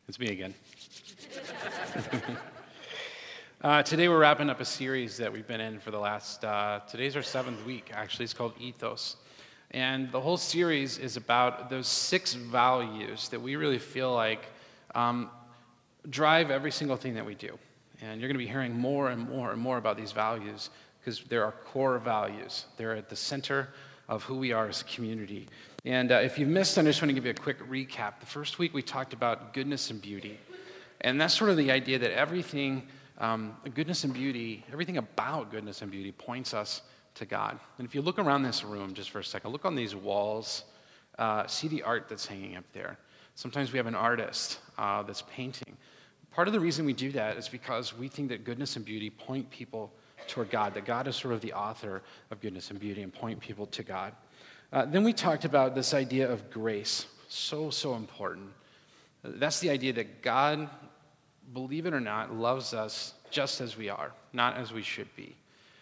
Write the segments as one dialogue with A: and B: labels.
A: It's me again. Today we're wrapping up a series that we've been in for the last, today's our 7th week, actually. It's called Ethos. And the whole series is about those 6 values that we really feel like drive every single thing that we do. And you're going to be hearing more and more and more about these values because they're our core values. They're at the center of who we are as a community. And if you've missed, I just want to give you a quick recap. The first week we talked about goodness and beauty. And that's sort of the idea that everything, goodness and beauty, everything about goodness and beauty points us to God. And if you look around this room just for a second, look on these walls, see the art that's hanging up there. Sometimes we have an artist that's painting. Part of the reason we do that is because we think that goodness and beauty point people toward God, that God is sort of the author of goodness and beauty and point people to God. Then we talked about this idea of grace, so important. That's the idea that God, believe it or not, loves us just as we are, not as we should be.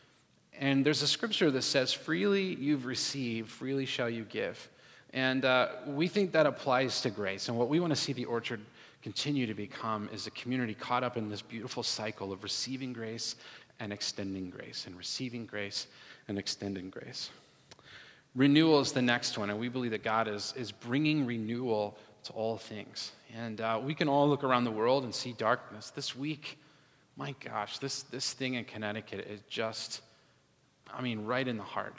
A: And there's a scripture that says, freely you've received, freely shall you give. And we think that applies to grace. And what we want to see the Orchard continue to become is a community caught up in this beautiful cycle of receiving grace and extending grace, and receiving grace and extending grace. Renewal is the next one, and we believe that God is bringing renewal to all things. And we can all look around the world and see darkness. This week, my gosh, this thing in Connecticut is just, right in the heart.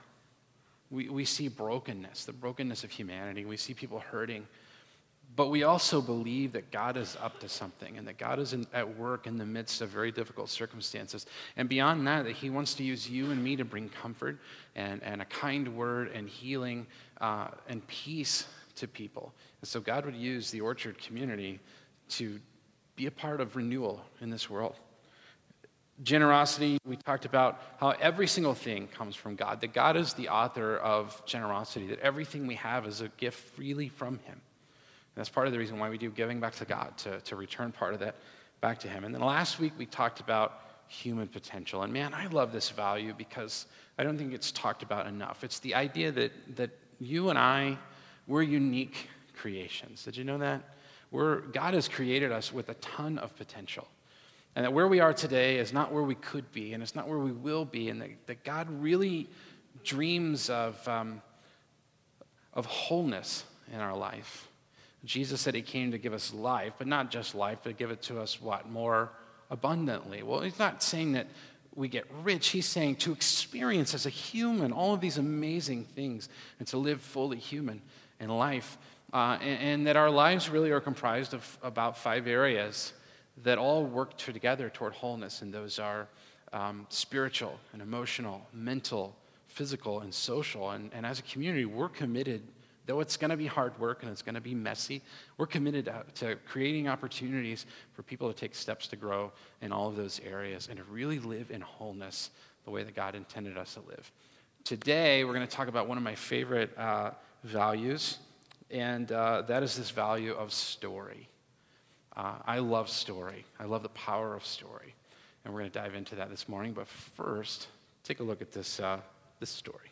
A: We see brokenness, the brokenness of humanity. We see people hurting. But we also believe that God is up to something and that God is at work in the midst of very difficult circumstances. And beyond that he wants to use you and me to bring comfort and a kind word and healing and peace to people. And so God would use the Orchard community to be a part of renewal in this world. Generosity, we talked about how every single thing comes from God, that God is the author of generosity, that everything we have is a gift freely from Him. And that's part of the reason why we do giving back to God, to return part of that back to Him. And then last week we talked about human potential. And man, I love this value because I don't think it's talked about enough. It's the idea that you and I, we're unique creations. Did you know that? God has created us with a ton of potential. And that where we are today is not where we could be, and it's not where we will be, and that God really dreams of wholeness in our life. Jesus said He came to give us life, but not just life, but give it to us, more abundantly. Well, He's not saying that we get rich. He's saying to experience as a human all of these amazing things and to live fully human in life. And that our lives really are comprised of about 5 areas that all work together toward wholeness. And those are spiritual and emotional, mental, physical, and social. And as a community, we're committed. Though it's going to be hard work and it's going to be messy, we're committed to creating opportunities for people to take steps to grow in all of those areas and to really live in wholeness the way that God intended us to live. Today, we're going to talk about one of my favorite values, and that is this value of story. I love story. I love the power of story. And we're going to dive into that this morning. But first, take a look at this story.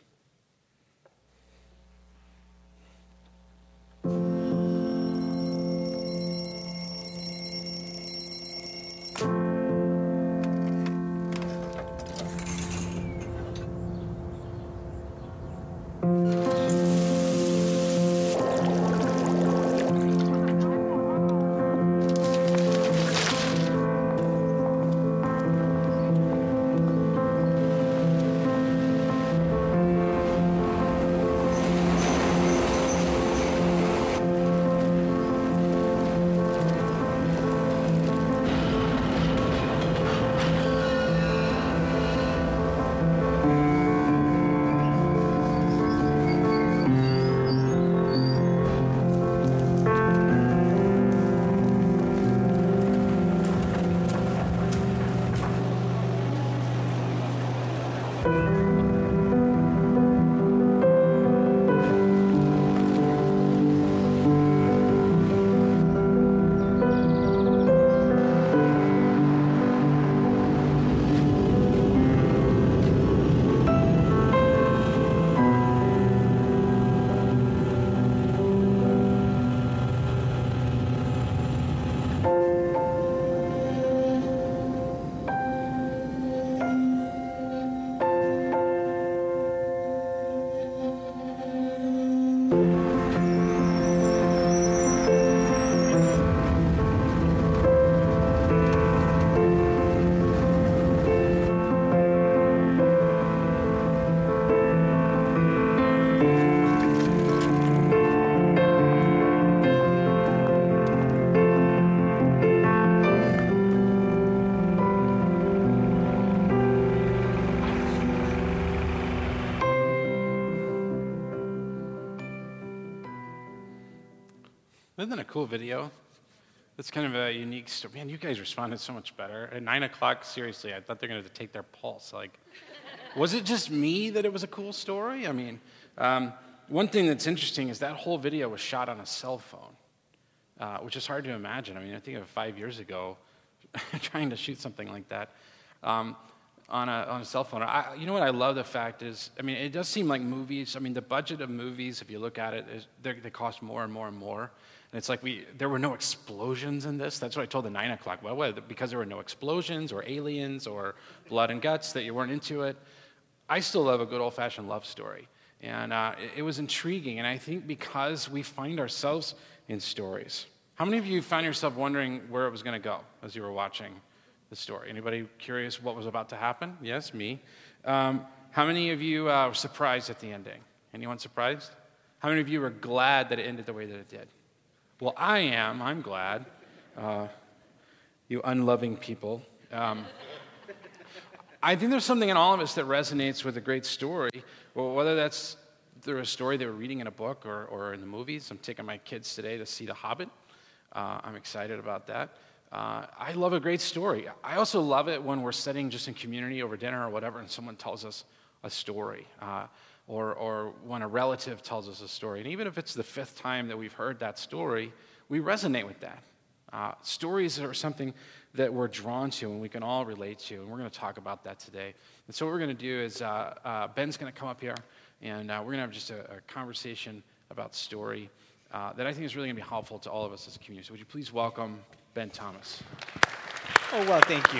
A: Isn't that a cool video? It's kind of a unique story. Man, you guys responded so much better. At 9 o'clock, seriously, I thought they were going to take their pulse. Like, was it just me that it was a cool story? I mean, one thing that's interesting is that whole video was shot on a cell phone, which is hard to imagine. I mean, I think of 5 years ago, trying to shoot something like that on a cell phone. You know what I love the fact is, I mean, it does seem like movies. I mean, the budget of movies, if you look at it, they cost more and more and more. And it's like there were no explosions in this. That's what I told the 9 o'clock. Well, because there were no explosions or aliens or blood and guts that you weren't into it. I still love a good old-fashioned love story. And it was intriguing. And I think because we find ourselves in stories. How many of you found yourself wondering where it was going to go as you were watching the story? Anybody curious what was about to happen? Yes, me. How many of you were surprised at the ending? Anyone surprised? How many of you were glad that it ended the way that it did? Well, I am. I'm glad. You unloving people. I think there's something in all of us that resonates with a great story. Well, whether that's through a story they were reading in a book or in the movies. I'm taking my kids today to see The Hobbit. I'm excited about that. I love a great story. I also love it when we're sitting just in community over dinner or whatever, and someone tells us a story. Or when a relative tells us a story. And even if it's the 5th time that we've heard that story, we resonate with that. Stories are something that we're drawn to and we can all relate to, and we're going to talk about that today. And so what we're going to do is Ben's going to come up here, and we're going to have just a conversation about story that I think is really going to be helpful to all of us as a community. So would you please welcome Ben Thomas?
B: Oh, well, thank you.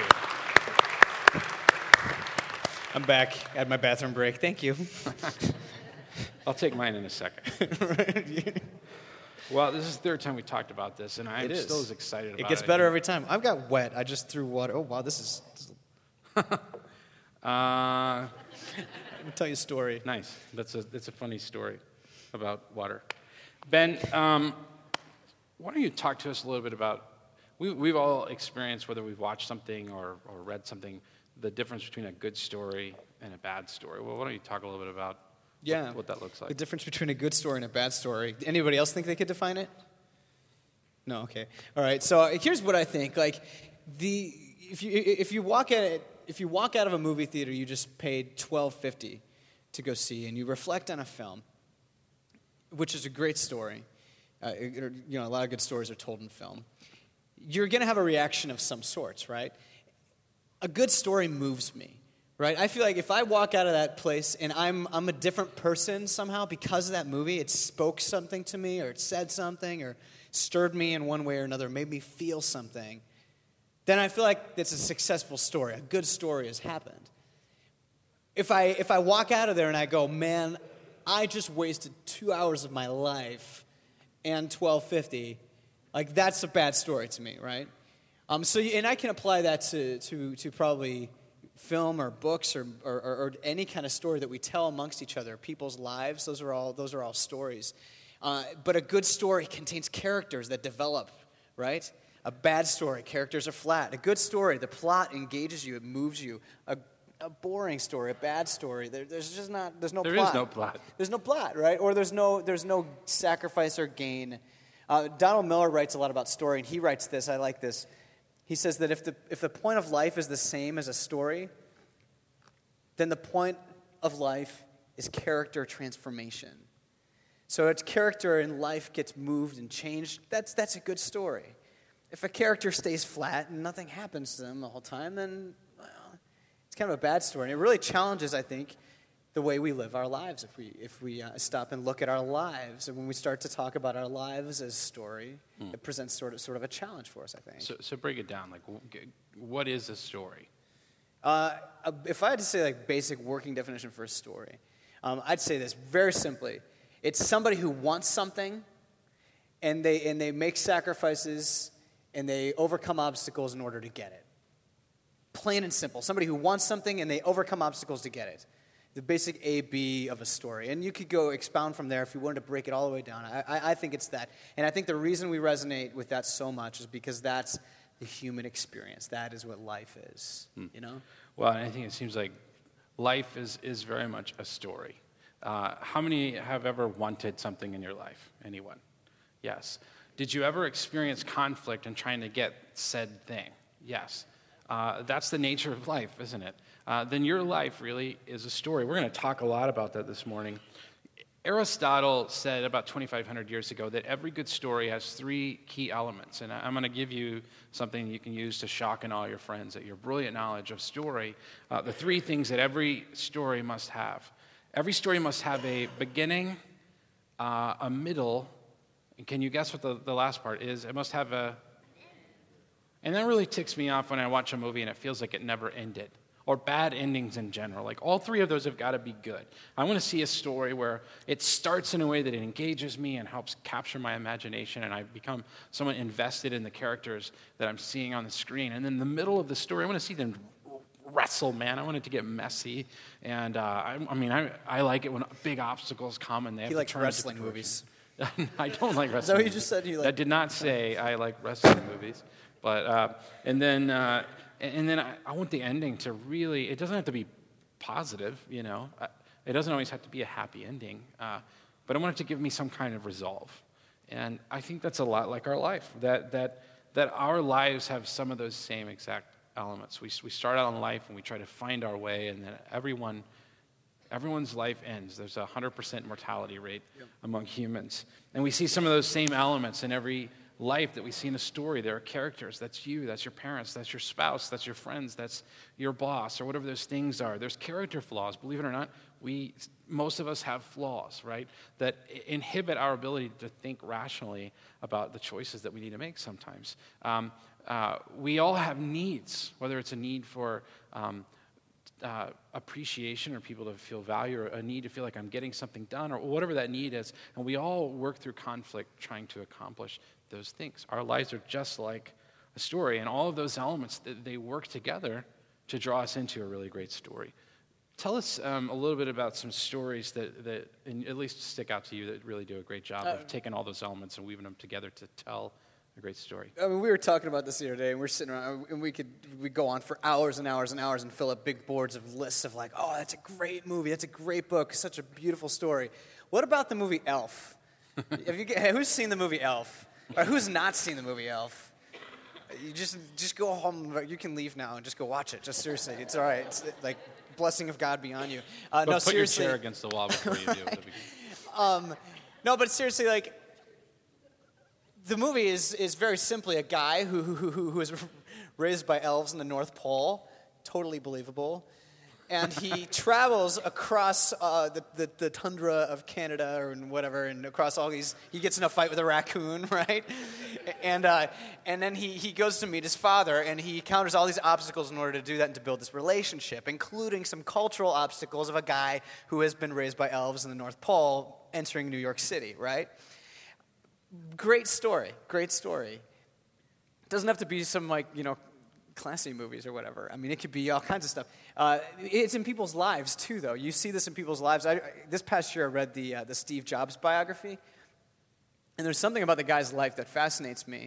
B: I'm back at my bathroom break. Thank you.
A: I'll take mine in a second. Well, this is the 3rd time we talked about this, and I'm still as excited about it.
B: It gets better every time. I've got wet. I just threw water. Oh, wow, this is... Let me tell you a story.
A: Nice. That's a funny story about water. Ben, why don't you talk to us a little bit about... We've all experienced, whether we've watched something or read something, the difference between a good story and a bad story. Well, why don't you talk a little bit about what that looks like?
B: The difference between a good story and a bad story. Anybody else think they could define it? No, okay. All right. So here's what I think. Like if you walk out of a movie theater you just paid $12.50 to go see, and you reflect on a film, which is a great story. A lot of good stories are told in film. You're going to have a reaction of some sorts, right? A good story moves me, right? I feel like if I walk out of that place and I'm a different person somehow because of that movie, it spoke something to me, or it said something, or stirred me in one way or another, made me feel something, then I feel like it's a successful story. A good story has happened. If I walk out of there and I go, man, I just wasted 2 hours of my life and $12.50, like that's a bad story to me, right? And I can apply that to probably film or books or any kind of story that we tell amongst each other, people's lives. Those are all stories. But a good story contains characters that develop, right? A bad story, characters are flat. A good story, the plot engages you, it moves you. A boring story, a bad story, there's no plot.
A: There is no plot.
B: There's no plot, right? Or there's no sacrifice or gain. Donald Miller writes a lot about story, and he writes this. I like this. He says that if the point of life is the same as a story, then the point of life is character transformation. So its character in life gets moved and changed. That's a good story. If a character stays flat and nothing happens to them the whole time, then it's kind of a bad story. And it really challenges, I think, the way we live our lives if we stop and look at our lives. And when we start to talk about our lives as story, it presents sort of a challenge for us, I think.
A: So break it down. Like, what is a story?
B: If I had to say like basic working definition for a story, I'd say this very simply. It's somebody who wants something, and they make sacrifices, and they overcome obstacles in order to get it. Plain and simple. Somebody who wants something, and they overcome obstacles to get it. The basic A-B of a story. And you could go expound from there if you wanted to break it all the way down. I think it's that. And I think the reason we resonate with that so much is because that's the human experience. That is what life is, you know?
A: Well, I think it seems like life is very much a story. How many have ever wanted something in your life? Anyone? Yes. Did you ever experience conflict in trying to get said thing? Yes. That's the nature of life, isn't it? Then your life really is a story. We're going to talk a lot about that this morning. Aristotle said about 2,500 years ago that every good story has three key elements. And I'm going to give you something you can use to shock and awe your friends at your brilliant knowledge of story. The three things that every story must have. Every story must have a beginning, a middle, and can you guess what the last part is? It must have a... And that really ticks me off when I watch a movie and it feels like it never ended. Or bad endings in general. Like, all three of those have got to be good. I want to see a story where it starts in a way that it engages me and helps capture my imagination, and I become someone invested in the characters that I'm seeing on the screen. And then the middle of the story, I want to see them wrestle, man. I want it to get messy. And I like it when big obstacles come and they have to turn into
B: wrestling movies.
A: I don't like wrestling.
B: Is that what you just said?
A: I did not say I like wrestling movies. But, and then I want the ending to really, it doesn't have to be positive, you know. It doesn't always have to be a happy ending. But I want it to give me some kind of resolve. And I think that's a lot like our life, that our lives have some of those same exact elements. We start out in life and we try to find our way, and then everyone's life ends. There's a 100% mortality rate among humans. And we see some of those same elements in every life that we see in a story. There are characters. That's you, that's your parents, that's your spouse, that's your friends, that's your boss, or whatever those things are. There's character flaws. Believe it or not, most of us have flaws, right, that inhibit our ability to think rationally about the choices that we need to make sometimes. We all have needs, whether it's a need for appreciation or people to feel value, or a need to feel like I'm getting something done, or whatever that need is. And we all work through conflict trying to accomplish those things. Our lives are just like a story, and all of those elements, they work together to draw us into a really great story. Tell us a little bit about some stories that at least stick out to you that really do a great job of taking all those elements and weaving them together to tell a great story.
B: I mean, we were talking about this the other day, and we're sitting around, and we go on for hours and hours and hours and fill up big boards of lists of like, oh, that's a great movie, that's a great book, such a beautiful story. What about the movie Elf? Who's seen the movie Elf? Or who's not seen the movie Elf? You just go home. You can leave now and just go watch it. Just seriously, it's all right. It's like blessing of God be on you.
A: But
B: no,
A: put
B: seriously.
A: Your chair against the wall before you do.
B: No, but seriously, like, the movie is very simply a guy who was raised by elves in the North Pole, totally believable, and he travels across the tundra of Canada or whatever, and across all these, he gets in a fight with a raccoon, right? And then he goes to meet his father, and he encounters all these obstacles in order to do that and to build this relationship, including some cultural obstacles of a guy who has been raised by elves in the North Pole entering New York City, right? Great story. It doesn't have to be some, like, you know, classy movies or whatever. I mean, it could be all kinds of stuff. It's in people's lives, too, though. You see this in people's lives. This past year, I read the Steve Jobs biography, and there's something about the guy's life that fascinates me,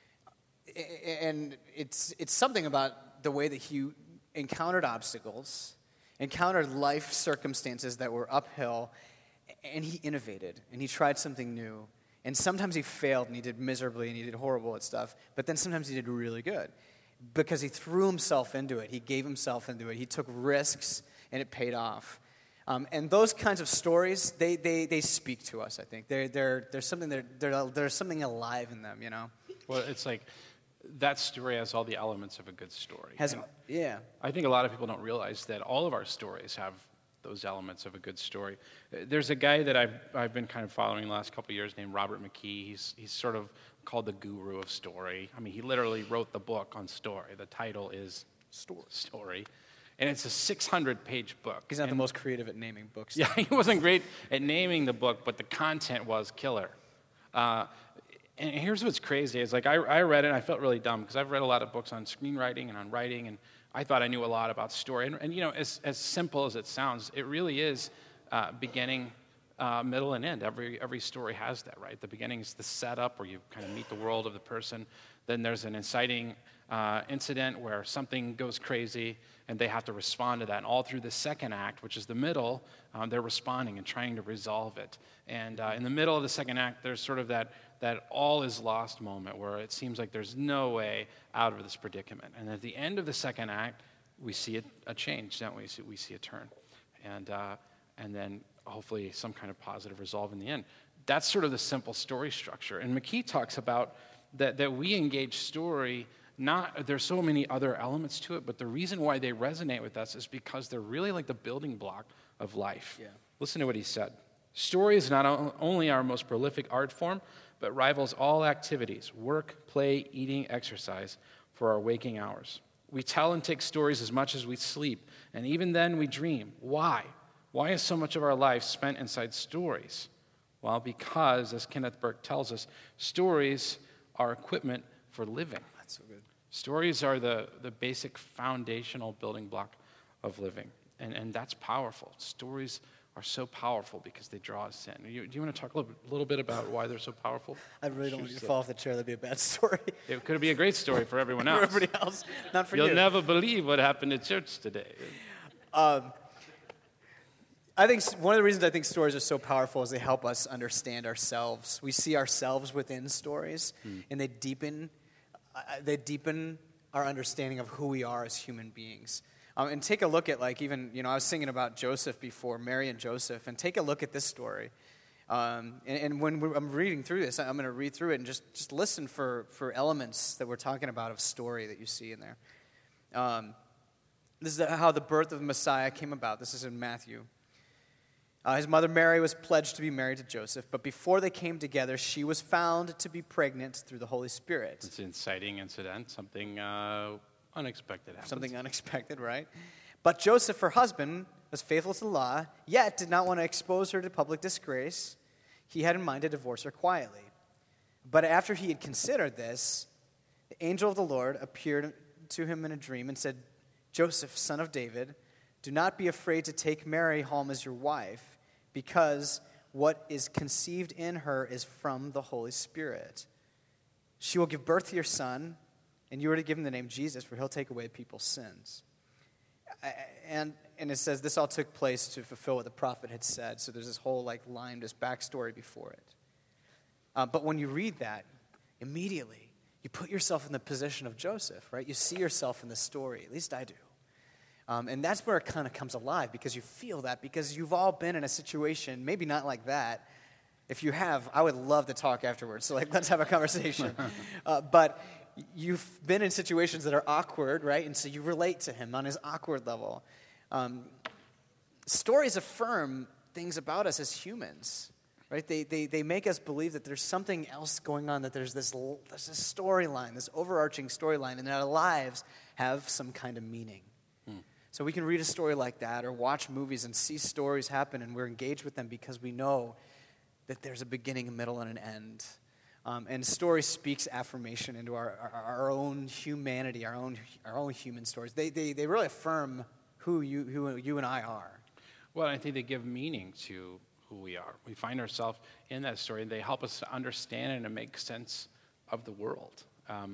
B: and it's something about the way that he encountered obstacles, encountered life circumstances that were uphill, and he innovated, and he tried something new. And sometimes he failed, and he did miserably, and he did horrible at stuff. But then sometimes he did really good because he threw himself into it. He gave himself into it. He took risks, and it paid off. And those kinds of stories, they speak to us, I think. There's something alive in them, you know?
A: Well, it's like that story has all the elements of a good story.
B: Yeah.
A: I think a lot of people don't realize that all of our stories have those elements of a good story. There's a guy that I've been kind of following the last couple of years named Robert McKee. He's sort of called the guru of story. I mean, he literally wrote the book on story. The title is Story. And it's a 600-page book.
B: He's not the most creative at naming books.
A: Yeah, he wasn't great at naming the book, but the content was killer. And here's what's crazy. Is like I read it and I felt really dumb because I've read a lot of books on screenwriting and on writing, and I thought I knew a lot about story. And you know, as simple as it sounds, it really is beginning, middle, and end. Every story has that, right? The beginning is the setup where you kind of meet the world of the person. Then there's an inciting incident where something goes crazy, and they have to respond to that. And all through the second act, which is the middle, they're responding and trying to resolve it. And in the middle of the second act, there's sort of that that all is lost moment where it seems like there's no way out of this predicament. And at the end of the second act, we see a change, don't we? We see a turn. And then hopefully some kind of positive resolve in the end. That's sort of the simple story structure. And McKee talks about that we engage story, there's so many other elements to it, but the reason why they resonate with us is because they're really like the building block of life.
B: Yeah.
A: Listen to what he said. Story is not only our most prolific art form, but rivals all activities, work, play, eating, exercise, for our waking hours. We tell and take stories as much as we sleep, and even then we dream. Why? Why is so much of our life spent inside stories? Well, because, as Kenneth Burke tells us, stories are equipment for living.
B: That's so good.
A: Stories are the basic foundational building block of living, and that's powerful. Stories are so powerful because they draw us in. Do you want to talk a little bit about why they're so powerful?
B: I really don't want you to fall off the chair. That'd be a bad story.
A: It could be a great story for everyone else.
B: For everybody else, not for you.
A: You'll never believe what happened at church today.
B: I think one of the reasons I think stories are so powerful is they help us understand ourselves. We see ourselves within stories, and they deepen our understanding of who we are as human beings. And take a look at, I was singing about Joseph before, Mary and Joseph, and take a look at this story. And when I'm reading through this, I'm going to read through it and just listen for elements that we're talking about of story that you see in there. This is how the birth of Messiah came about. This is in Matthew. His mother Mary was pledged to be married to Joseph, but before they came together, she was found to be pregnant through the Holy Spirit.
A: It's an inciting incident, something unexpected happens.
B: Something unexpected, right? But Joseph, her husband, was faithful to the law, yet did not want to expose her to public disgrace. He had in mind to divorce her quietly. But after he had considered this, the angel of the Lord appeared to him in a dream and said, Joseph, son of David, do not be afraid to take Mary home as your wife, because what is conceived in her is from the Holy Spirit. She will give birth to your son, and you are to give him the name Jesus, for he'll take away people's sins. And it says this all took place to fulfill what the prophet had said. So there's this whole line, this backstory before it. But when you read that, immediately you put yourself in the position of Joseph, right? You see yourself in the story. At least I do. And that's where it kind of comes alive, because you feel that, because you've all been in a situation, maybe not like that. If you have, I would love to talk afterwards. So let's have a conversation. But you've been in situations that are awkward, right? And so you relate to him on his awkward level. Stories affirm things about us as humans, right? They make us believe that there's something else going on, that there's this storyline, this overarching storyline, and that our lives have some kind of meaning. So we can read a story like that or watch movies and see stories happen, and we're engaged with them because we know that there's a beginning, a middle, and an end. And story speaks affirmation into our own humanity, our own human stories. They really affirm who you and I are.
A: Well, I think they give meaning to who we are. We find ourselves in that story, and they help us to understand and to make sense of the world.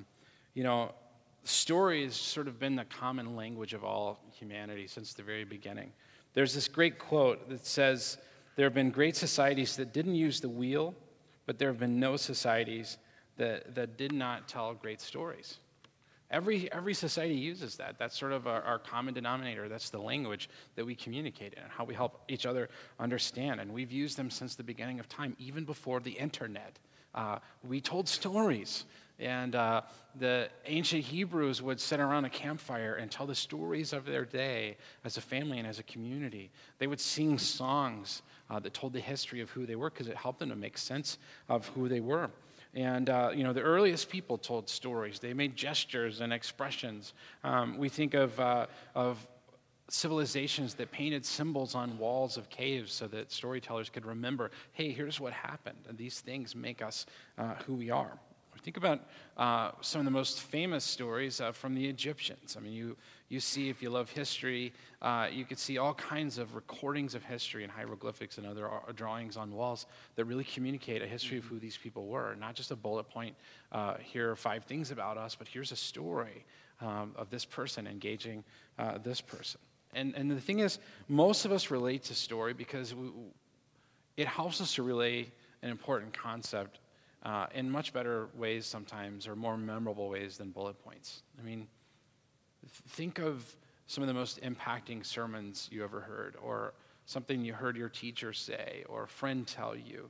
A: Story has sort of been the common language of all humanity since the very beginning. There's this great quote that says, there have been great societies that didn't use the wheel, but there have been no societies that did not tell great stories. Every society uses that. That's sort of our common denominator. That's the language that we communicate in and how we help each other understand. And we've used them since the beginning of time, even before the internet. We told stories. And the ancient Hebrews would sit around a campfire and tell the stories of their day as a family and as a community. They would sing songs that told the history of who they were, because it helped them to make sense of who they were. And, the earliest people told stories. They made gestures and expressions. We think of civilizations that painted symbols on walls of caves so that storytellers could remember, hey, here's what happened. And these things make us who we are. Think about some of the most famous stories from the Egyptians. I mean, you see, if you love history, you could see all kinds of recordings of history and hieroglyphics and other drawings on walls that really communicate a history of who these people were. Not just a bullet point, here are 5 things about us, but here's a story of this person engaging this person. And the thing is, most of us relate to story because it helps us to relay an important concept in much better ways sometimes, or more memorable ways than bullet points. I mean, think of some of the most impacting sermons you ever heard, or something you heard your teacher say, or a friend tell you.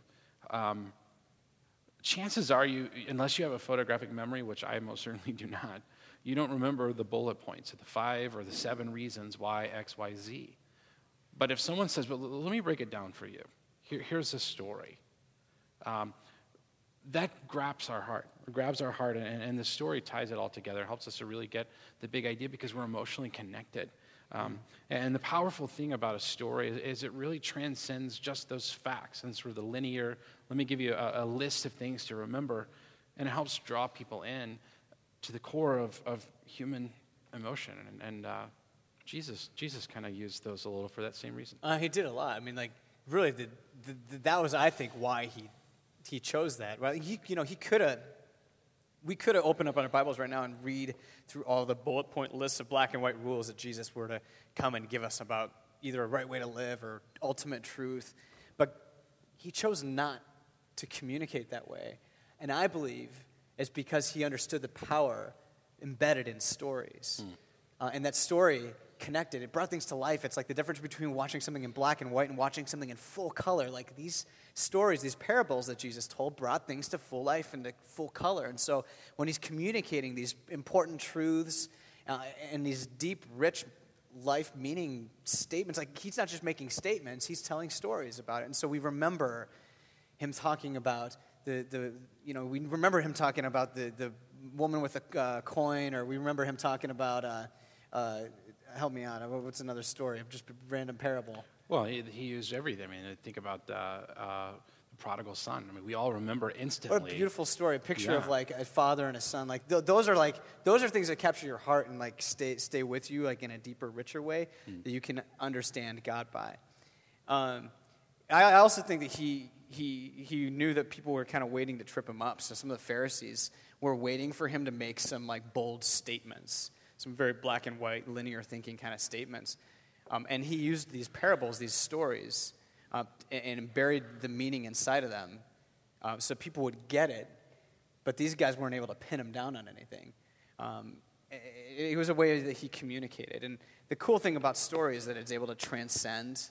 A: Chances are you, unless you have a photographic memory, which I most certainly do not, you don't remember the bullet points, or the 5 or the 7 reasons why X, Y, Z. But if someone says, well, let me break it down for you. Here's a story. That grabs our heart, and the story ties it all together. It helps us to really get the big idea because we're emotionally connected. And the powerful thing about a story is it really transcends just those facts and sort of the linear, let me give you a list of things to remember, and it helps draw people in to the core of human emotion. And Jesus kind of used those a little for that same reason.
B: He did a lot. I mean, like, really, that was, I think, why he chose that. Right? We could have opened up our Bibles right now and read through all the bullet point lists of black and white rules that Jesus were to come and give us about either a right way to live or ultimate truth. But he chose not to communicate that way. And I believe it's because he understood the power embedded in stories. And that story connected. It brought things to life. It's like the difference between watching something in black and white and watching something in full color. Like these stories, these parables that Jesus told brought things to full life and to full color. And so when he's communicating these important truths and these deep, rich life meaning statements, like he's not just making statements, he's telling stories about it. And so we remember him talking about we remember him talking about the woman with a coin, or we remember him talking about help me out. What's another story? Just a random parable.
A: Well, he used everything. I mean, think about the prodigal son. I mean, we all remember instantly.
B: What a beautiful story. A picture of like a father and a son. Like those are things that capture your heart and like stay with you like in a deeper, richer way that you can understand God by. I also think that he knew that people were kind of waiting to trip him up. So some of the Pharisees were waiting for him to make some like bold statements. Some very black and white, linear thinking kind of statements. And he used these parables, these stories, and buried the meaning inside of them so people would get it. But these guys weren't able to pin him down on anything. It was a way that he communicated. And the cool thing about story is that it's able to transcend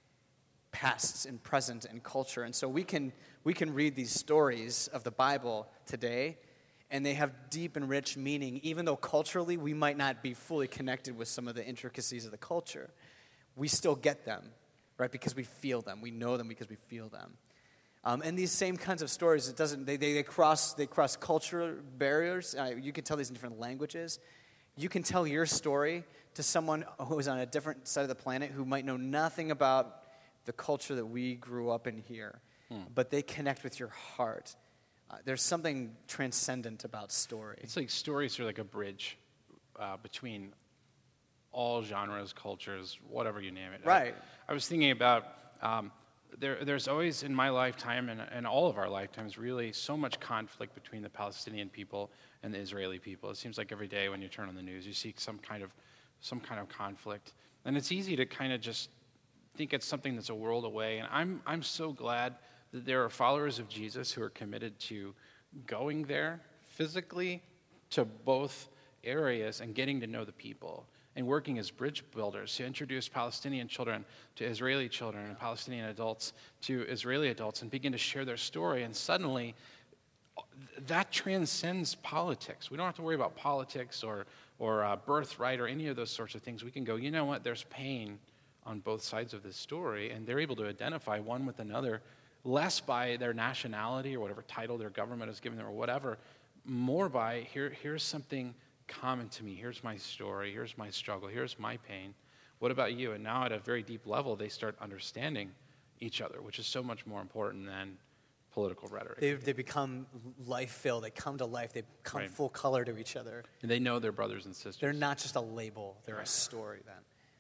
B: past and present and culture. And so we can read these stories of the Bible today, and they have deep and rich meaning, even though culturally we might not be fully connected with some of the intricacies of the culture. We still get them, right? Because we feel them. We know them because we feel them. And these same kinds of stories, they cross cultural barriers. You can tell these in different languages. You can tell your story to someone who is on a different side of the planet who might know nothing about the culture that we grew up in here, but they connect with your heart. There's something transcendent about story.
A: It's like stories are like a bridge between all genres, cultures, whatever you name it.
B: Right.
A: I was thinking about there's always in my lifetime and all of our lifetimes really so much conflict between the Palestinian people and the Israeli people. It seems like every day when you turn on the news you see some kind of conflict, and it's easy to kind of just think it's something that's a world away. And I'm so glad that there are followers of Jesus who are committed to going there physically to both areas and getting to know the people and working as bridge builders to introduce Palestinian children to Israeli children and Palestinian adults to Israeli adults and begin to share their story. And suddenly, that transcends politics. We don't have to worry about politics or birthright or any of those sorts of things. We can go, you know what, there's pain on both sides of this story, and they're able to identify one with another, less by their nationality or whatever title their government has given them or whatever, more by here's something common to me. Here's my story. Here's my struggle. Here's my pain. What about you? And now at a very deep level, they start understanding each other, which is so much more important than political rhetoric.
B: They become life-filled. They come to life. They become full color to each other.
A: And they know their brothers and sisters.
B: They're not just a label. They're a story then.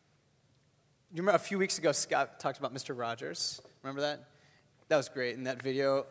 B: You remember a few weeks ago, Scott talked about Mr. Rogers. Remember that? That was great in that video.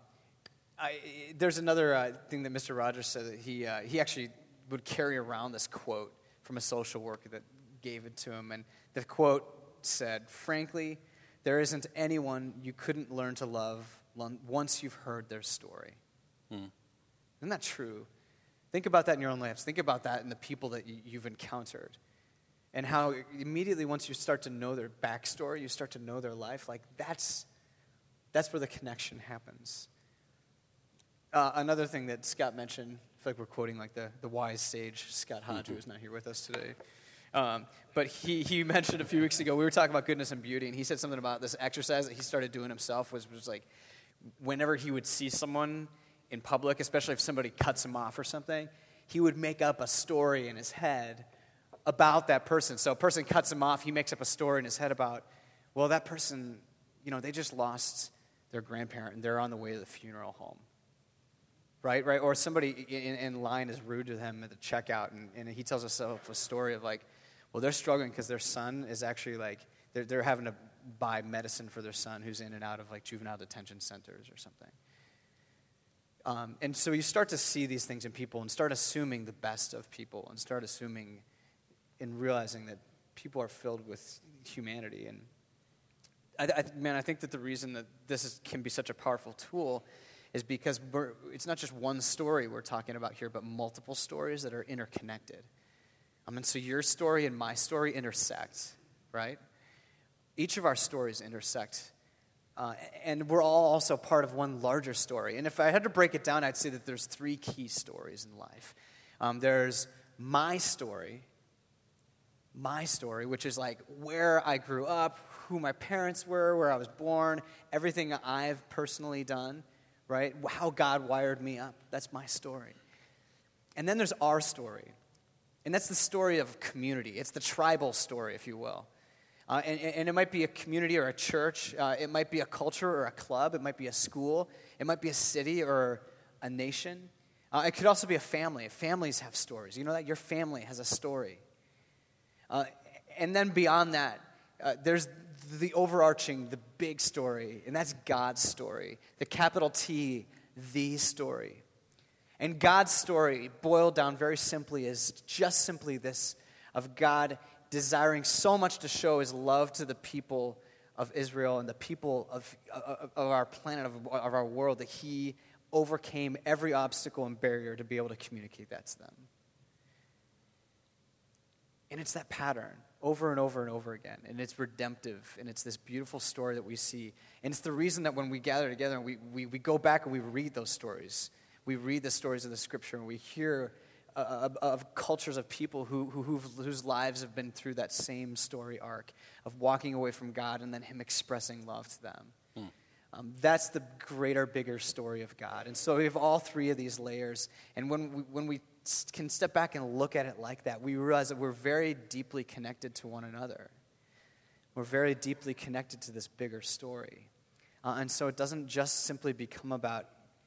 B: There's another thing that Mr. Rogers said, that he actually would carry around this quote from a social worker that gave it to him. And the quote said, "Frankly, there isn't anyone you couldn't learn to love once you've heard their story." Isn't that true? Think about that in your own lives. Think about that in the people that you've encountered. And how immediately once you start to know their backstory, you start to know their life, like that's where the connection happens. Another thing that Scott mentioned, I feel like we're quoting like the wise sage, Scott Hodge, who's not here with us today. But he mentioned a few weeks ago, we were talking about goodness and beauty, and he said something about this exercise that he started doing himself, was like whenever he would see someone in public, especially if somebody cuts him off or something, he would make up a story in his head about that person. So a person cuts him off, he makes up a story in his head about, well, that person, they just lost their grandparent and they're on the way to the funeral home. Right? Or somebody in line is rude to him at the checkout, and he tells himself a story of like, well, they're struggling because their son is actually like, they're having to buy medicine for their son who's in and out of like juvenile detention centers or something. And so you start to see these things in people and start assuming the best of people and start assuming and realizing that people are filled with humanity. And I think that the reason that this can be such a powerful tool is because it's not just one story we're talking about here, but multiple stories that are interconnected. And so your story and my story intersect, right? Each of our stories intersect. And we're all also part of one larger story. And if I had to break it down, I'd say that there's three key stories in life. There's my story, which is like where I grew up, who my parents were, where I was born, everything I've personally done, right? How God wired me up. That's my story. And then there's our story. And that's the story of community. It's the tribal story, if you will. And it might be a community or a church. It might be a culture or a club. It might be a school. It might be a city or a nation. It could also be a family. Families have stories. You know that? Your family has a story. And then beyond that, there's the overarching, the big story, and that's God's story. The capital T, the story. And God's story, boiled down very simply, is just simply this, of God desiring so much to show his love to the people of Israel and the people of our planet, of our world, that he overcame every obstacle and barrier to be able to communicate that to them. And it's that pattern over and over and over again. And it's redemptive. And it's this beautiful story that we see. And it's the reason that when we gather together and we go back and we read those stories, we read the stories of the Scripture and we hear of cultures of people whose lives have been through that same story arc of walking away from God and then him expressing love to them. That's the greater, bigger story of God. And so we have all three of these layers. And when we can step back and look at it like that, we realize that we're very deeply connected to one another. We're very deeply connected to this bigger story. And so it doesn't just simply become about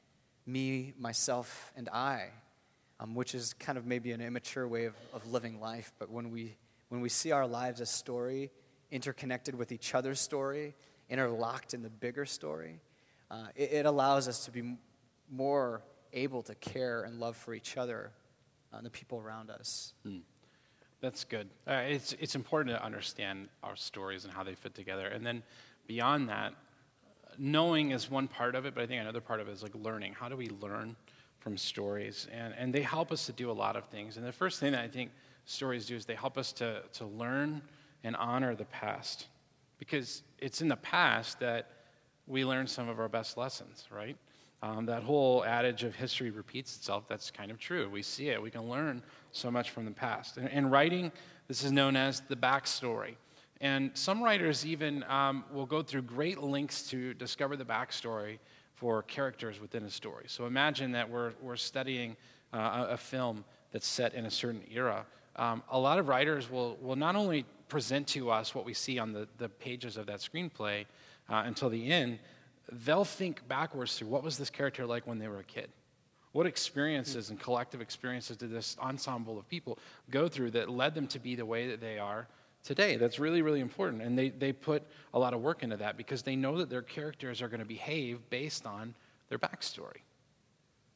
B: me, myself, and I, which is kind of maybe an immature way of living life. But when we see our lives as story, interconnected with each other's story, interlocked in the bigger story, it allows us to be more able to care and love for each other and the people around us.
A: That's good. It's important to understand our stories and how they fit together. And then beyond that, knowing is one part of it, but I think another part of it is like learning. How do we learn from stories? And they help us to do a lot of things. And the first thing that I think stories do is they help us to learn and honor the past. Because it's in the past that we learn some of our best lessons, right? That whole adage of history repeats itself, that's kind of true. We see it. We can learn so much from the past. And writing, this is known as the backstory. And some writers even will go through great lengths to discover the backstory for characters within a story. So imagine that we're studying a film that's set in a certain era. A lot of writers will not only present to us what we see on the pages of that screenplay until the end, they'll think backwards through what was this character like when they were a kid? What experiences and collective experiences did this ensemble of people go through that led them to be the way that they are today? That's really, really important. And they put a lot of work into that because they know that their characters are going to behave based on their backstory.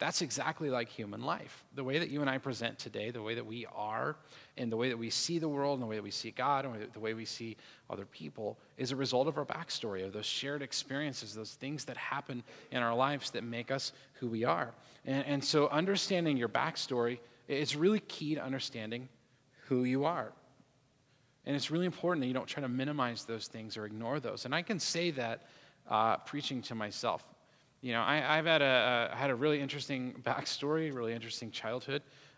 A: That's exactly like human life. The way that you and I present today, the way that we are, and the way that we see the world, and the way that we see God, and the way we see other people is a result of our backstory, of those shared experiences, those things that happen in our lives that make us who we are. And so understanding your backstory is really key to understanding who you are. And it's really important that you don't try to minimize those things or ignore those. And I can say that preaching to myself. You know, I've had a really interesting backstory, really interesting childhood.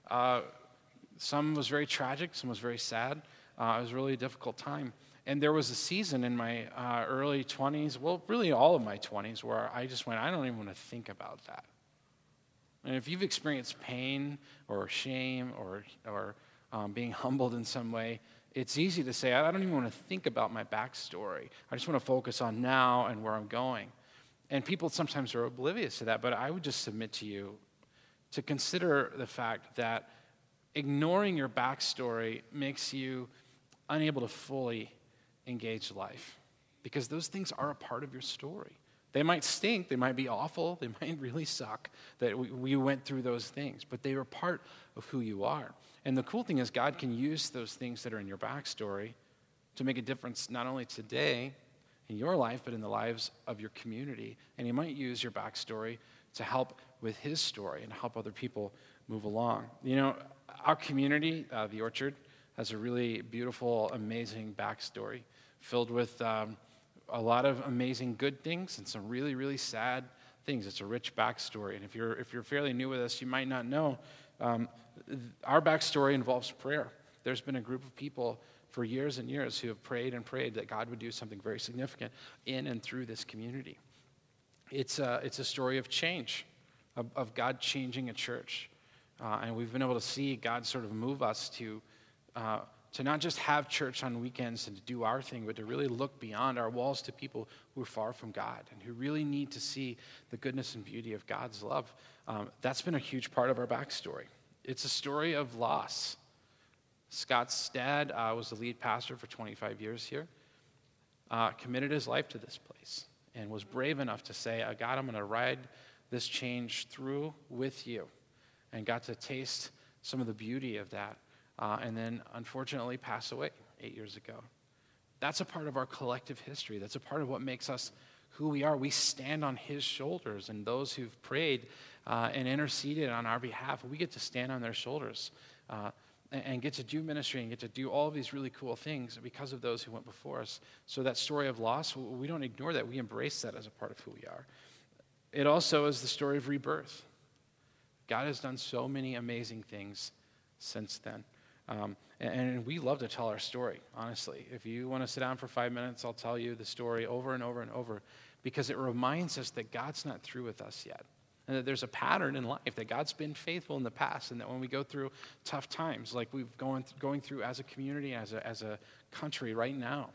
A: Some was very tragic, some was very sad. It was really a difficult time. And there was a season in my early 20s, well, really all of my 20s, where I just went, I don't even want to think about that. And if you've experienced pain or shame or being humbled in some way, it's easy to say, I don't even want to think about my backstory. I just want to focus on now and where I'm going. And people sometimes are oblivious to that, but I would just submit to you to consider the fact that ignoring your backstory makes you unable to fully engage life, because those things are a part of your story. They might stink, they might be awful, they might really suck that we went through those things, but they are part of who you are. And the cool thing is God can use those things that are in your backstory to make a difference not only today in your life, but in the lives of your community. And he might use your backstory to help with his story and help other people move along. You know, our community, the Orchard, has a really beautiful, amazing backstory filled with a lot of amazing good things and some really, really sad things. It's a rich backstory. And if you're fairly new with us, you might not know, our backstory involves prayer. There's been a group of people for years and years who have prayed and prayed that God would do something very significant in and through this community. It's a story of change, of God changing a church. And we've been able to see God sort of move us to not just have church on weekends and to do our thing, but to really look beyond our walls to people who are far from God and who really need to see the goodness and beauty of God's love. That's been a huge part of our backstory. It's a story of loss. Scott's dad was the lead pastor for 25 years here, committed his life to this place, and was brave enough to say, God, I'm going to ride this change through with you, and got to taste some of the beauty of that, and then unfortunately pass away 8 years ago. That's a part of our collective history. That's a part of what makes us who we are. We stand on his shoulders, and those who've prayed and interceded on our behalf, we get to stand on their shoulders and get to do ministry and get to do all of these really cool things because of those who went before us. So that story of loss, we don't ignore that. We embrace that as a part of who we are. It also is the story of rebirth. God has done so many amazing things since then. And we love to tell our story, honestly. If you want to sit down for 5 minutes, I'll tell you the story over and over and over, because it reminds us that God's not through with us yet. And that there's a pattern in life, that God's been faithful in the past, and that when we go through tough times, like we've going through as a community, as a country right now,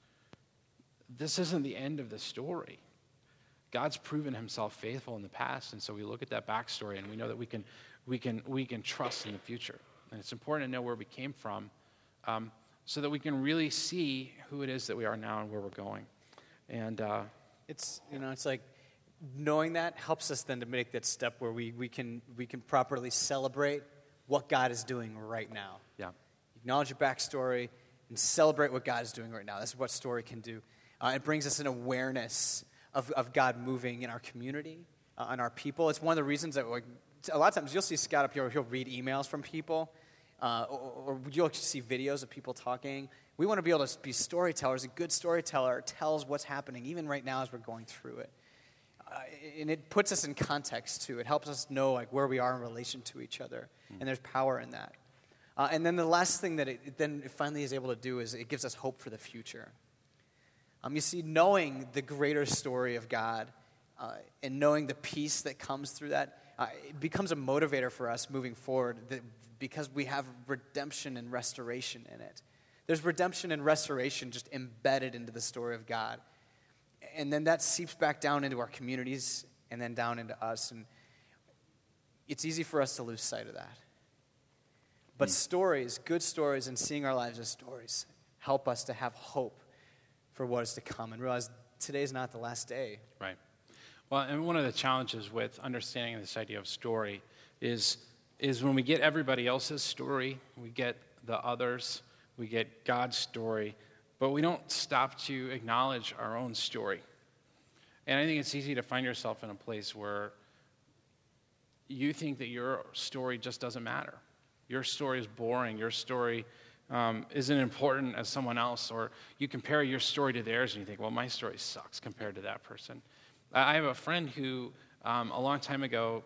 A: this isn't the end of the story. God's proven himself faithful in the past, and so we look at that backstory and we know that we can trust in the future. And it's important to know where we came from, so that we can really see who it is that we are now and where we're going. And
B: it's like knowing that helps us then to make that step where we can properly celebrate what God is doing right now.
A: Yeah.
B: Acknowledge your backstory and celebrate what God is doing right now. That's what story can do. It brings us an awareness of God moving in our community, and our people. It's one of the reasons that a lot of times you'll see Scott up here, he'll read emails from people, or you'll see videos of people talking. We want to be able to be storytellers. A good storyteller tells what's happening, even right now as we're going through it. And it puts us in context, too. It helps us know where we are in relation to each other, and there's power in that. And then the last thing that it finally is able to do is it gives us hope for the future. You see, knowing the greater story of God and knowing the peace that comes through that, it becomes a motivator for us moving forward because we have redemption and restoration in it. There's redemption and restoration just embedded into the story of God. And then that seeps back down into our communities and then down into us. And it's easy for us to lose sight of that. But stories, good stories, and seeing our lives as stories help us to have hope for what is to come and realize today's not the last day.
A: Right. Well, and one of the challenges with understanding this idea of story is when we get everybody else's story, we get the others, we get God's story, but we don't stop to acknowledge our own story. And I think it's easy to find yourself in a place where you think that your story just doesn't matter. Your story is boring. Your story isn't important as someone else. Or you compare your story to theirs and you think, well, my story sucks compared to that person. I have a friend who, a long time ago,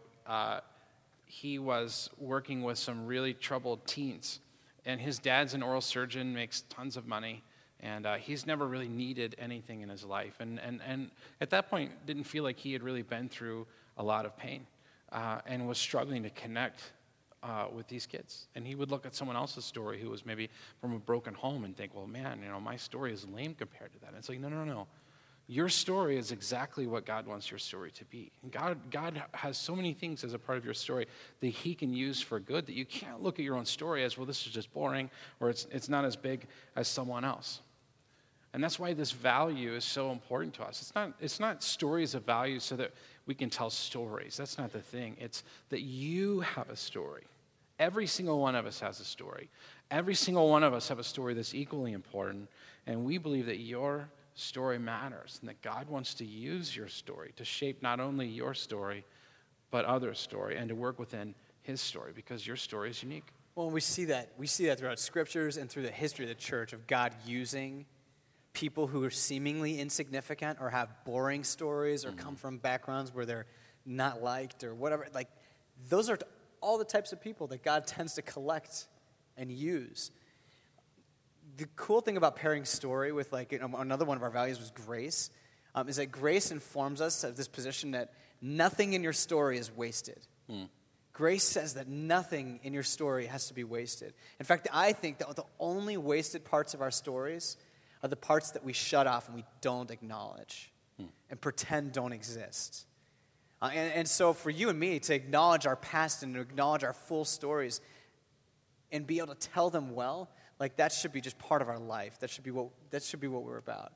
A: he was working with some really troubled teens. And his dad's an oral surgeon, makes tons of money. And he's never really needed anything in his life. And at that point, didn't feel like he had really been through a lot of pain and was struggling to connect with these kids. And he would look at someone else's story who was maybe from a broken home and think, well, man, my story is lame compared to that. And it's like, no. Your story is exactly what God wants your story to be. And God has so many things as a part of your story that he can use for good that you can't look at your own story as, well, this is just boring, or it's not as big as someone else. And that's why this value is so important to us. It's not stories of value so that we can tell stories. That's not the thing. It's that you have a story. Every single one of us has a story. Every single one of us have a story that's equally important. And we believe that your story matters and that God wants to use your story to shape not only your story, but others' story and to work within his story because your story is unique.
B: Well, we see that throughout scriptures and through the history of the church of God using people who are seemingly insignificant or have boring stories or come from backgrounds where they're not liked or whatever. Like, those are all the types of people that God tends to collect and use. The cool thing about pairing story with, another one of our values was grace, is that grace informs us of this position that nothing in your story is wasted. Grace says that nothing in your story has to be wasted. In fact, I think that the only wasted parts of our stories are the parts that we shut off and we don't acknowledge and pretend don't exist. And so for you and me to acknowledge our past and to acknowledge our full stories and be able to tell them well, that should be just part of our life. That should be what we're about.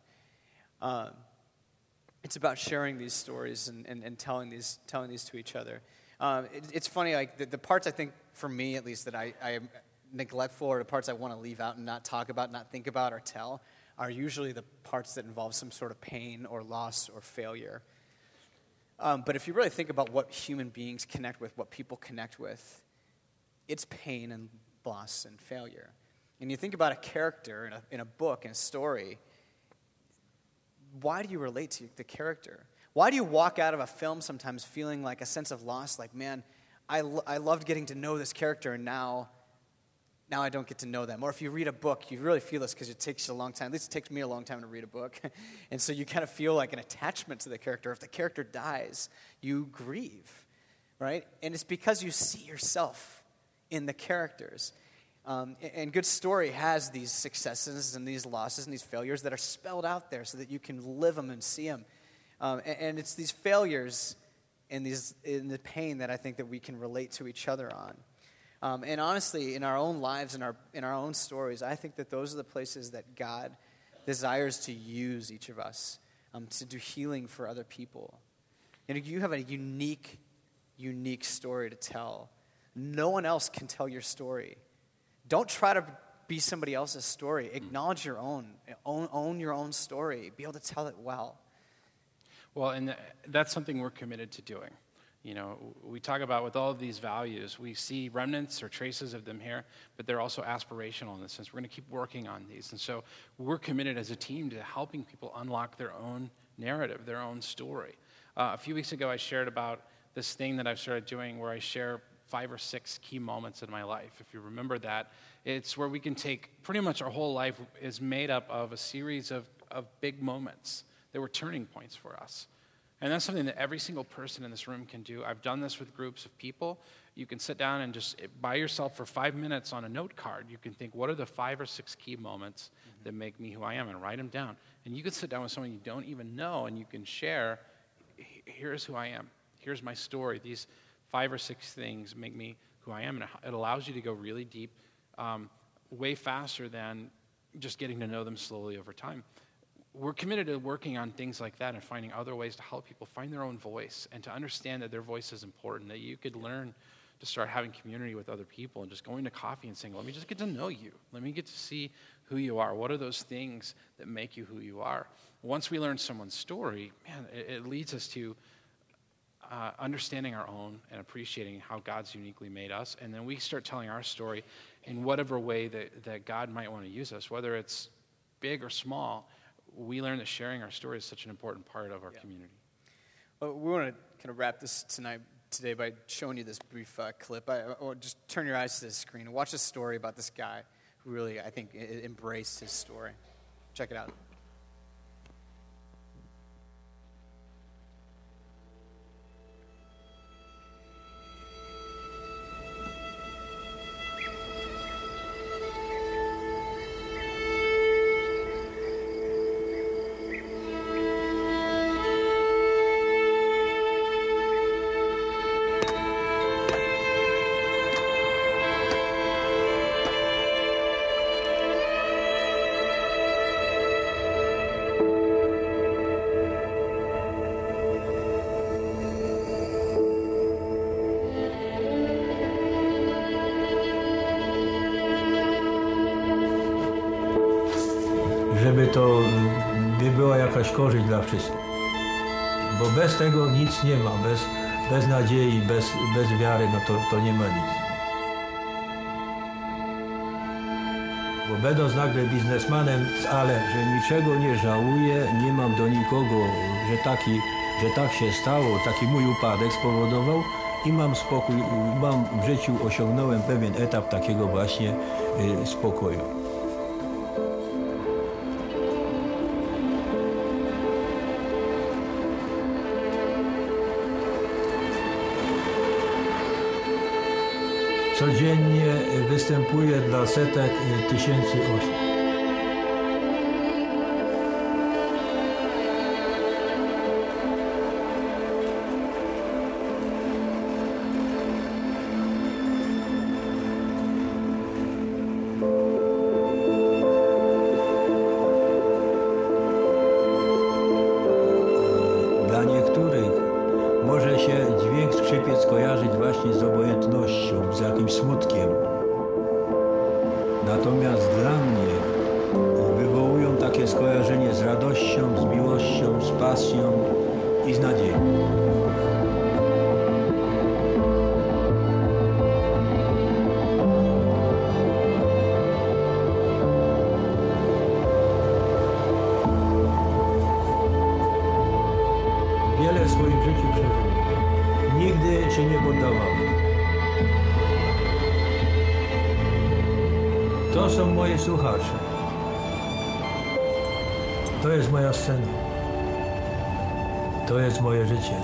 B: It's about sharing these stories and telling these to each other. It's funny, the parts I think, for me at least, that I am neglectful, or the parts I want to leave out and not talk about, not think about or tell, are usually the parts that involve some sort of pain or loss or failure. But if you really think about what human beings connect with, what people connect with, it's pain and loss and failure. And you think about a character in a book, in a story, why do you relate to the character? Why do you walk out of a film sometimes feeling like a sense of loss, like, man, I loved getting to know this character, and now I don't get to know them. Or if you read a book, you really feel this because it takes you a long time. At least it takes me a long time to read a book. And so you kind of feel like an attachment to the character. If the character dies, you grieve, right? And it's because you see yourself in the characters. And good story has these successes and these losses and these failures that are spelled out there so that you can live them and see them. And it's these failures and in the pain that I think that we can relate to each other on. And honestly, in our own lives, in our own stories, I think that those are the places that God desires to use each of us to do healing for other people. And you have a unique story to tell. No one else can tell your story. Don't try to be somebody else's story. Acknowledge your own. Own your own story. Be able to tell it well.
A: Well, and that's something we're committed to doing. We talk about with all of these values, we see remnants or traces of them here, but they're also aspirational in the sense we're going to keep working on these. And so we're committed as a team to helping people unlock their own narrative, their own story. A few weeks ago, I shared about this thing that I've started doing where I share 5 or 6 key moments in my life. If you remember that, it's where we can take pretty much our whole life is made up of a series of big moments that were turning points for us. And that's something that every single person in this room can do. I've done this with groups of people. You can sit down and just by yourself for 5 minutes on a note card. You can think, what are the 5 or 6 key moments that make me who I am, and write them down. And you can sit down with someone you don't even know, and you can share, here's who I am. Here's my story. These 5 or 6 things make me who I am. And it allows you to go really deep, way faster than just getting to know them slowly over time. we're committed to working on things like that and finding other ways to help people find their own voice and to understand that their voice is important, that you could learn to start having community with other people and just going to coffee and saying, let me just get to know you. Let me get to see who you are. What are those things that make you who you are? Once we learn someone's story, man, it leads us to understanding our own and appreciating how God's uniquely made us. And then we start telling our story in whatever way that God might want to use us, whether it's big or small. We learn that sharing our story is such an important part of our community.
B: Well, we want to kind of wrap this today by showing you this brief clip. Or just turn your eyes to the screen and watch a story about this guy who really, I think, embraced his story. Check it out.
C: Żeby to nie była jakaś korzyść dla wszystkich. Bo bez tego nic nie ma, bez nadziei, bez wiary, no to nie ma nic. Bo będąc nagle biznesmanem, ale że niczego nie żałuję, nie mam do nikogo, że tak się stało, taki mój upadek spowodował i mam spokój, w życiu osiągnąłem pewien etap takiego właśnie spokoju. Codziennie występuję dla setek tysięcy osób. Dla niektórych może się dźwięk skrzypiec kojarzyć właśnie z obojętnością, z jakimś smutkiem. Natomiast dla mnie wywołują takie skojarzenie z radością, z miłością, z pasją i z nadzieją. Wiele w swoim życiu przeżyłem. Nigdy się nie poddawałem. To są moi słuchacze. To jest moja scena. To jest moje życie.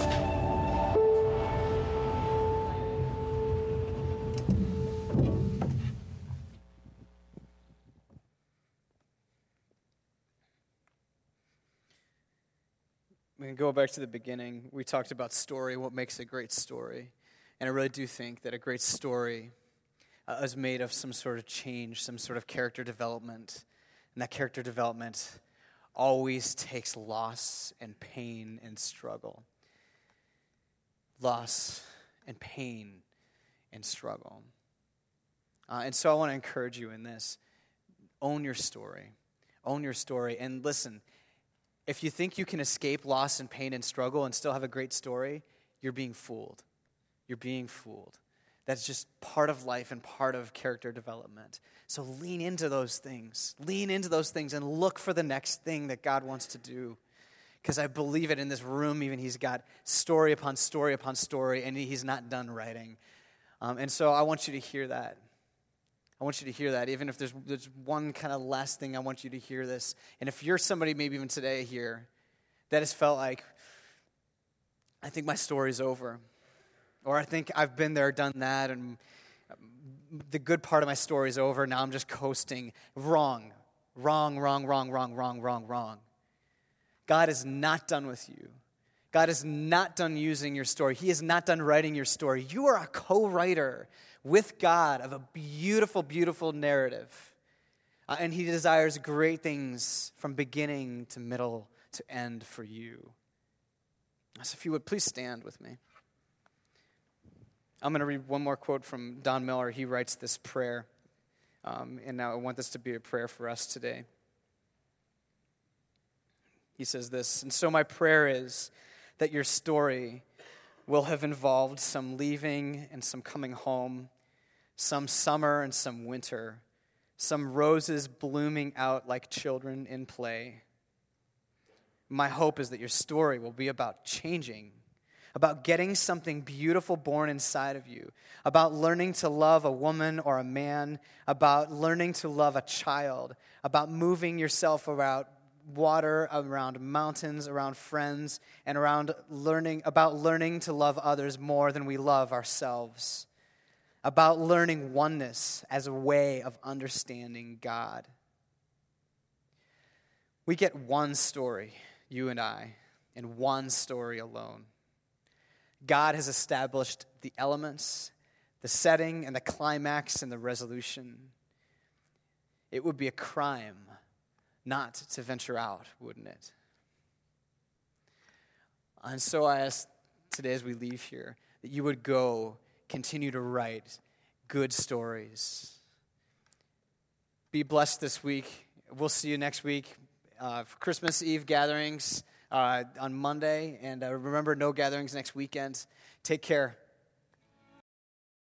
B: We can go back to the beginning. We talked about story, what makes a great story. And I really do think that a great story is made of some sort of change, some sort of character development. And that character development always takes loss and pain and struggle. Loss and pain and struggle. And so I want to encourage you in this. Own your story. Own your story. And listen, if you think you can escape loss and pain and struggle and still have a great story, you're being fooled. You're being fooled. That's just part of life and part of character development. So lean into those things. Lean into those things and look for the next thing that God wants to do. Because I believe it in this room, even he's got story upon story upon story, and he's not done writing. And so I want you to hear that. I want you to hear that. Even if there's one kind of last thing, I want you to hear this. And if you're somebody maybe even today here that has felt like, I think my story's over. Or I think I've been there, done that, and the good part of my story is over. Now I'm just coasting. Wrong. Wrong. God is not done with you. God is not done using your story. He is not done writing your story. You are a co-writer with God of a beautiful, beautiful narrative. And he desires great things from beginning to middle to end for you. So if you would, please stand with me. I'm going to read one more quote from Don Miller. He writes this prayer. And now I want this to be a prayer for us today. He says this, "And so my prayer is that your story will have involved some leaving and some coming home, some summer and some winter, some roses blooming out like children in play. My hope is that your story will be about changing, about getting something beautiful born inside of you, about learning to love a woman or a man, about learning to love a child, about moving yourself around water, around mountains, around friends, and about learning to love others more than we love ourselves, about learning oneness as a way of understanding God." We get one story, you and I, and one story alone. God has established the elements, the setting, and the climax and the resolution. It would be a crime not to venture out, wouldn't it? And so I ask today as we leave here that you would go continue to write good stories. Be blessed this week. We'll see you next week for Christmas Eve gatherings on Monday. And remember, no gatherings next weekend. Take care.